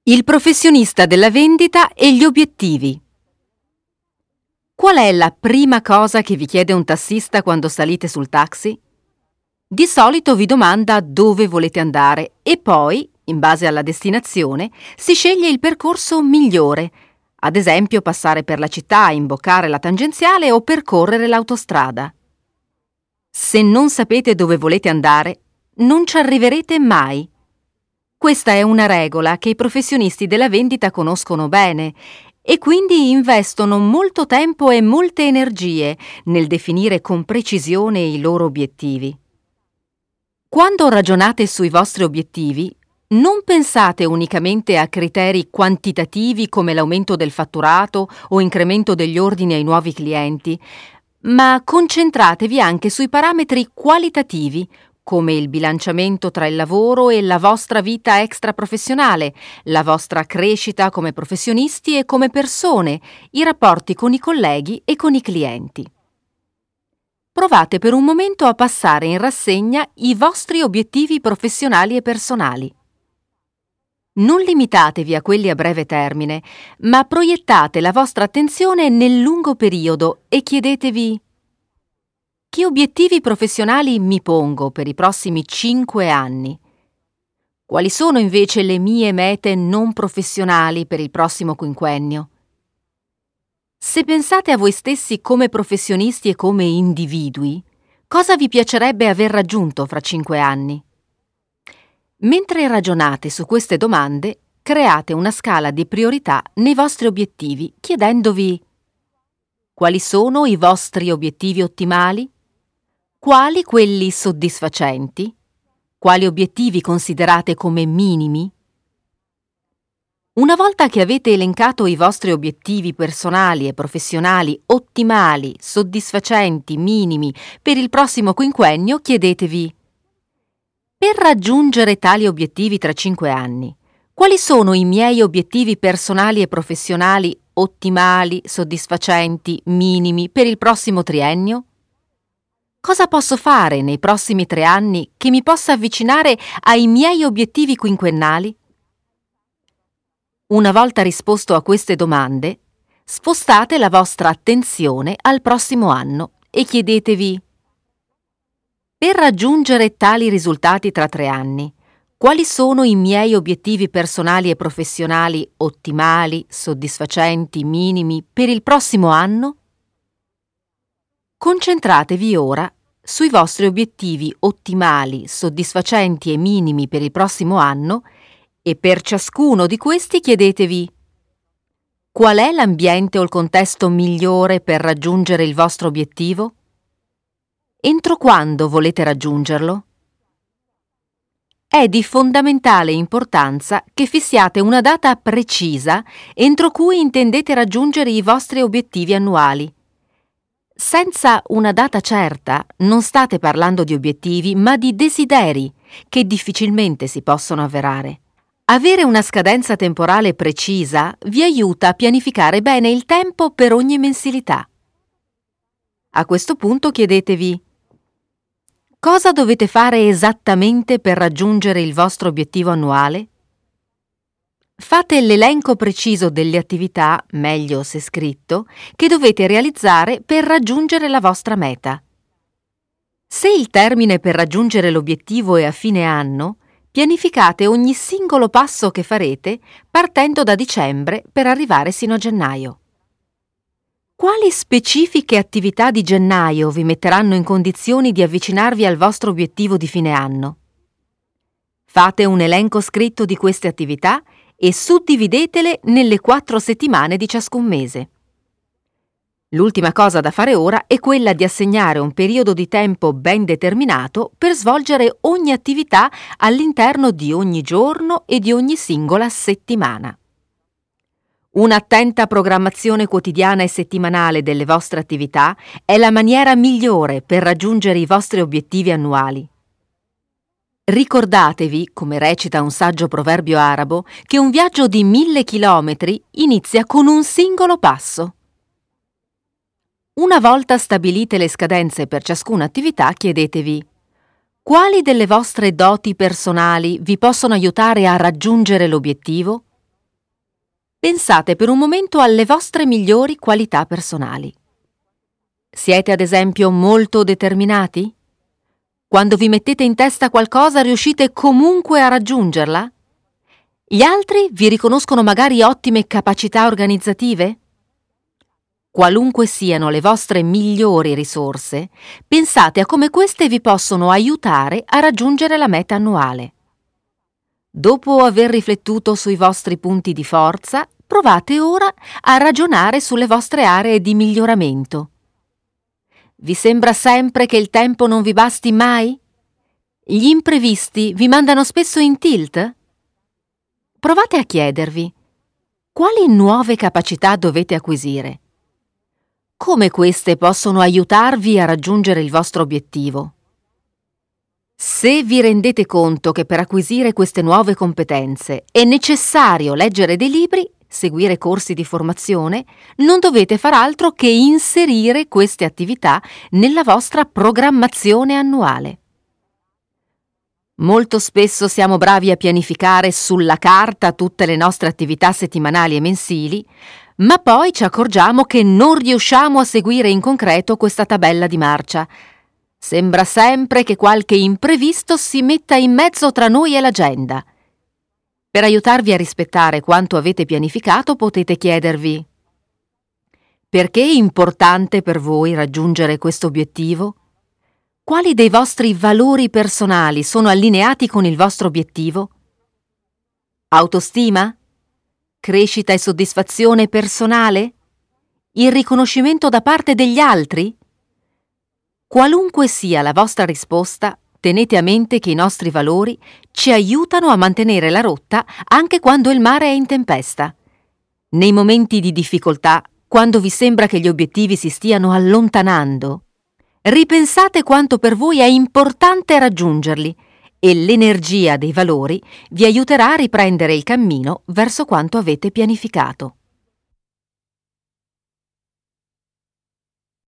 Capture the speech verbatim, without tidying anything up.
Il professionista della vendita e gli obiettivi. Qual è la prima cosa che vi chiede un tassista quando salite sul taxi? Di solito vi domanda dove volete andare e poi, in base alla destinazione, si sceglie il percorso migliore, ad esempio passare per la città, imboccare la tangenziale o percorrere l'autostrada. Se non sapete dove volete andare, non ci arriverete mai. Questa è una regola che i professionisti della vendita conoscono bene e quindi investono molto tempo e molte energie nel definire con precisione i loro obiettivi. Quando ragionate sui vostri obiettivi, non pensate unicamente a criteri quantitativi come l'aumento del fatturato o incremento degli ordini ai nuovi clienti, ma concentratevi anche sui parametri qualitativi come il bilanciamento tra il lavoro e la vostra vita extraprofessionale, la vostra crescita come professionisti e come persone, i rapporti con i colleghi e con i clienti. Provate per un momento a passare in rassegna i vostri obiettivi professionali e personali. Non limitatevi a quelli a breve termine, ma proiettate la vostra attenzione nel lungo periodo e chiedetevi: che obiettivi professionali mi pongo per i prossimi cinque anni? Quali sono invece le mie mete non professionali per il prossimo quinquennio? Se pensate a voi stessi come professionisti e come individui, cosa vi piacerebbe aver raggiunto fra cinque anni? Mentre ragionate su queste domande, create una scala di priorità nei vostri obiettivi, chiedendovi: quali sono i vostri obiettivi ottimali? Quali quelli soddisfacenti? Quali obiettivi considerate come minimi? Una volta che avete elencato i vostri obiettivi personali e professionali ottimali, soddisfacenti, minimi per il prossimo quinquennio, chiedetevi: per raggiungere tali obiettivi tra cinque anni, quali sono i miei obiettivi personali e professionali ottimali, soddisfacenti, minimi per il prossimo triennio? Cosa posso fare nei prossimi tre anni che mi possa avvicinare ai miei obiettivi quinquennali? Una volta risposto a queste domande, spostate la vostra attenzione al prossimo anno e chiedetevi: per raggiungere tali risultati tra tre anni, quali sono i miei obiettivi personali e professionali ottimali, soddisfacenti, minimi per il prossimo anno? Concentratevi ora sui vostri obiettivi ottimali, soddisfacenti e minimi per il prossimo anno e per ciascuno di questi chiedetevi: qual è l'ambiente o il contesto migliore per raggiungere il vostro obiettivo? Entro quando volete raggiungerlo? È di fondamentale importanza che fissiate una data precisa entro cui intendete raggiungere i vostri obiettivi annuali. Senza una data certa non state parlando di obiettivi, ma di desideri che difficilmente si possono avverare. Avere una scadenza temporale precisa vi aiuta a pianificare bene il tempo per ogni mensilità. A questo punto chiedetevi: cosa dovete fare esattamente per raggiungere il vostro obiettivo annuale? Fate l'elenco preciso delle attività, meglio se scritto, che dovete realizzare per raggiungere la vostra meta. Se il termine per raggiungere l'obiettivo è a fine anno, pianificate ogni singolo passo che farete partendo da dicembre per arrivare sino a gennaio. Quali specifiche attività di gennaio vi metteranno in condizioni di avvicinarvi al vostro obiettivo di fine anno? Fate un elenco scritto di queste attività e suddividetele nelle quattro settimane di ciascun mese. L'ultima cosa da fare ora è quella di assegnare un periodo di tempo ben determinato per svolgere ogni attività all'interno di ogni giorno e di ogni singola settimana. Un'attenta programmazione quotidiana e settimanale delle vostre attività è la maniera migliore per raggiungere i vostri obiettivi annuali. Ricordatevi, come recita un saggio proverbio arabo, che un viaggio di mille chilometri inizia con un singolo passo. Una volta stabilite le scadenze per ciascuna attività, chiedetevi: quali delle vostre doti personali vi possono aiutare a raggiungere l'obiettivo? Pensate per un momento alle vostre migliori qualità personali. Siete ad esempio molto determinati? Quando vi mettete in testa qualcosa riuscite comunque a raggiungerla? Gli altri vi riconoscono magari ottime capacità organizzative? Qualunque siano le vostre migliori risorse, pensate a come queste vi possono aiutare a raggiungere la meta annuale. Dopo aver riflettuto sui vostri punti di forza, provate ora a ragionare sulle vostre aree di miglioramento. Vi sembra sempre che il tempo non vi basti mai? Gli imprevisti vi mandano spesso in tilt? Provate a chiedervi: quali nuove capacità dovete acquisire? Come queste possono aiutarvi a raggiungere il vostro obiettivo? Se vi rendete conto che per acquisire queste nuove competenze è necessario leggere dei libri, seguire corsi di formazione, non dovete far altro che inserire queste attività nella vostra programmazione annuale. Molto spesso siamo bravi a pianificare sulla carta tutte le nostre attività settimanali e mensili, ma poi ci accorgiamo che non riusciamo a seguire in concreto questa tabella di marcia. Sembra sempre che qualche imprevisto si metta in mezzo tra noi e l'agenda. Per aiutarvi a rispettare quanto avete pianificato, potete chiedervi: perché è importante per voi raggiungere questo obiettivo? Quali dei vostri valori personali sono allineati con il vostro obiettivo? Autostima? Crescita e soddisfazione personale? Il riconoscimento da parte degli altri? Qualunque sia la vostra risposta, tenete a mente che i nostri valori ci aiutano a mantenere la rotta anche quando il mare è in tempesta. Nei momenti di difficoltà, quando vi sembra che gli obiettivi si stiano allontanando, ripensate quanto per voi è importante raggiungerli e l'energia dei valori vi aiuterà a riprendere il cammino verso quanto avete pianificato.